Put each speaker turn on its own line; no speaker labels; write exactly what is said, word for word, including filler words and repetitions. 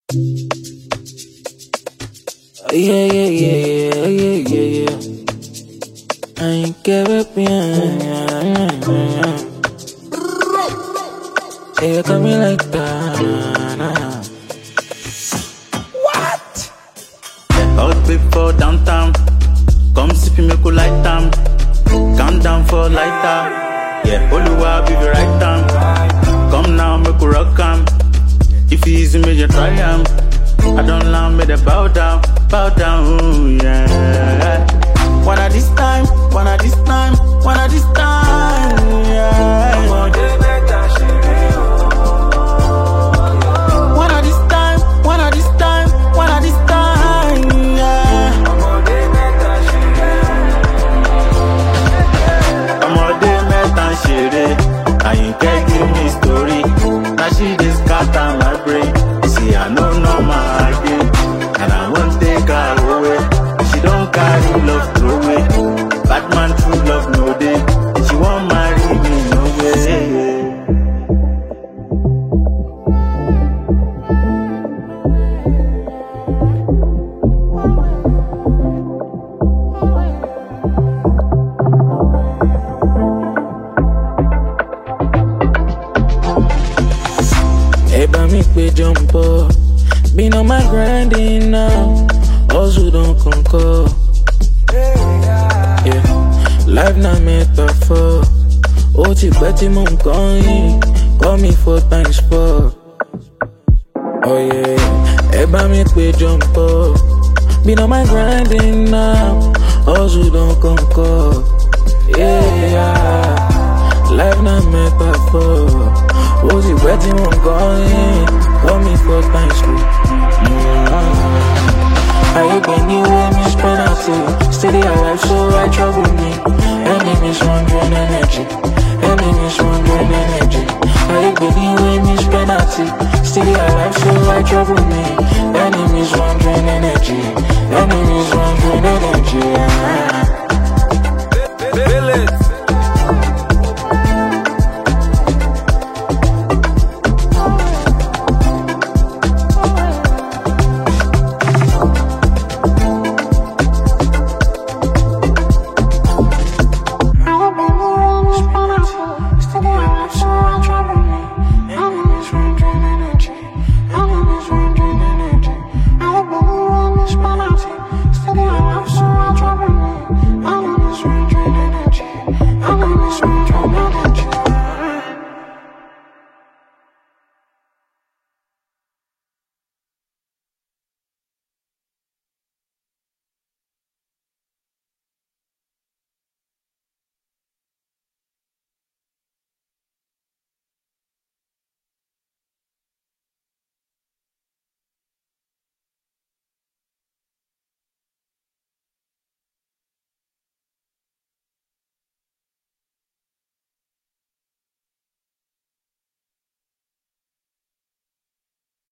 Yeah, yeah, yeah, yeah, yeah, yeah, yeah. I ain't give up, yeah, yeah, yeah. Yeah, got me like that. Nah.
What? Out before downtown. Come sip me cool light time. Count down for lighter. Yeah, Oluwa be the right time. Come now, make we rock 'em. If it's easy, me you try 'em. I don't land me the bow down, bow down, ooh, yeah. One at this time, one at this time, one at this time, yeah. One at this time, one at this time, one at this time, yeah. I'm all day met and shitty. I ain't getting me story. Now she just scatter my brain. See, I know no my again, and I won't take her away. She don't carry love throw away. Bad man true love no day. She won't marry me no way.
Eba mi pe jump up. Been on my grinding now. Also don't conquer. Yeah, life na metaphor. Oh, ti betty mom calling. Call me four times four. Oh yeah, eba mi pe jump up. Been on my grinding now. Also don't conquer. Yeah, life na metaphor. Oh, ti betty mom calling. Call me four times four. I hope anyway, miss penalty. Steady alive, so I trouble me. Enemies wondering energy. Enemies wondering energy. I hope anyway, miss penalty. Steady alive, so I trouble me. Enemies wondering energy. Enemies wondering energy.
Feel it.